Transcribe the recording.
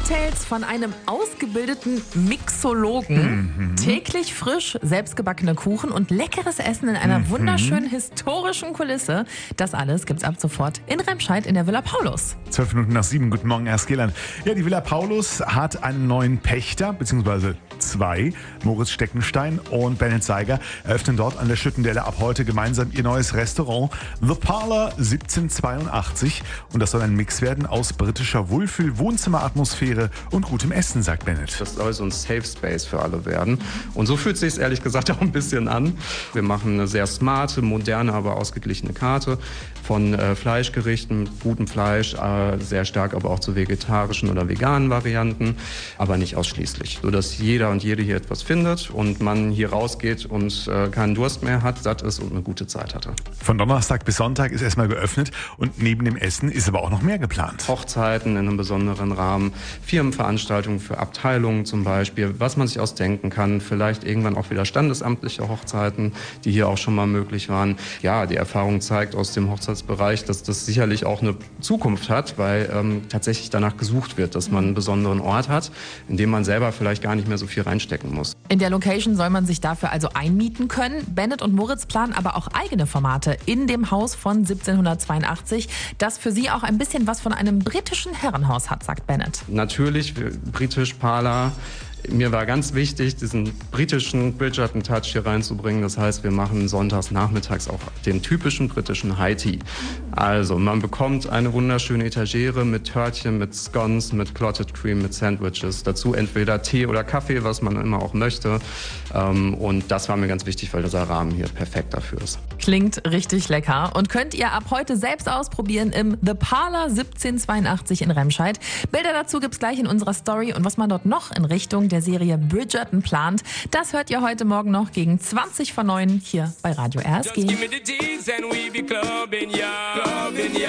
Cocktails von einem ausgebildeten Mixologen, täglich frisch selbstgebackene Kuchen und leckeres Essen in einer wunderschönen historischen Kulisse. Das alles gibt's ab sofort in Remscheid in der Villa Paulus. 7:12. Guten Morgen, Herr Skilland. Ja, die Villa Paulus hat einen neuen Pächter, beziehungsweise zwei. Moritz Steckenstein und Bennett Seiger eröffnen dort an der Schüttendelle ab heute gemeinsam ihr neues Restaurant The Parlour 1782. Und das soll ein Mix werden aus britischer Wohlfühl-Wohnzimmeratmosphäre und gutem Essen, sagt Bennett. Das soll so ein Safe Space für alle werden. Und so fühlt es sich ehrlich gesagt auch ein bisschen an. Wir machen eine sehr smarte, moderne, aber ausgeglichene Karte von Fleischgerichten mit gutem Fleisch, sehr stark aber auch zu vegetarischen oder veganen Varianten, aber nicht ausschließlich, sodass jeder und jede hier etwas findet und man hier rausgeht und keinen Durst mehr hat, satt ist und eine gute Zeit hatte. Von Donnerstag bis Sonntag ist erstmal geöffnet und neben dem Essen ist aber auch noch mehr geplant. Hochzeiten in einem besonderen Rahmen, Firmenveranstaltungen für Abteilungen zum Beispiel, was man sich ausdenken kann, vielleicht irgendwann auch wieder standesamtliche Hochzeiten, die hier auch schon mal möglich waren. Ja, die Erfahrung zeigt aus dem Hochzeitsbereich, dass das sicherlich auch eine Zukunft hat, weil tatsächlich danach gesucht wird, dass man einen besonderen Ort hat, in dem man selber vielleicht gar nicht mehr so viel reinstecken muss. In der Location soll man sich dafür also einmieten können. Bennett und Moritz planen aber auch eigene Formate in dem Haus von 1782, das für sie auch ein bisschen was von einem britischen Herrenhaus hat, sagt Bennett. Natürlich, britisch, Parlour. Mir war ganz wichtig, diesen britischen Bridgerton-Touch hier reinzubringen. Das heißt, wir machen sonntags nachmittags auch den typischen britischen High Tea. Also man bekommt eine wunderschöne Etagere mit Törtchen, mit Scones, mit Clotted Cream, mit Sandwiches. Dazu entweder Tee oder Kaffee, was man immer auch möchte. Und das war mir ganz wichtig, weil dieser Rahmen hier perfekt dafür ist. Klingt richtig lecker und könnt ihr ab heute selbst ausprobieren im The Parlour 1782 in Remscheid. Bilder dazu gibt's gleich in unserer Story und was man dort noch in Richtung der Serie Bridgerton plant, das hört ihr heute Morgen noch gegen 20:09 hier bei Radio RSG.